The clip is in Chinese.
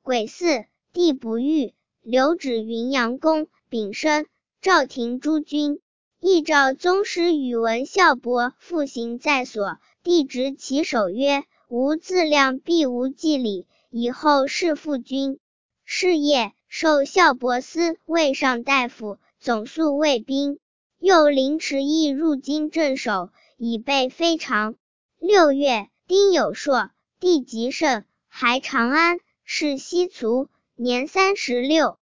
癸巳，帝不遇，留止云阳公，丙申，赵廷诸军。懿诏宗师宇文孝伯复行在所，帝执其手曰：吾自量必无计礼，以后事父君。是夜，授孝伯司卫上大夫，总肃卫兵。又临池邑入京镇守，以备非常。6月，丁酉朔，帝即圣，还长安，是西卒，年36。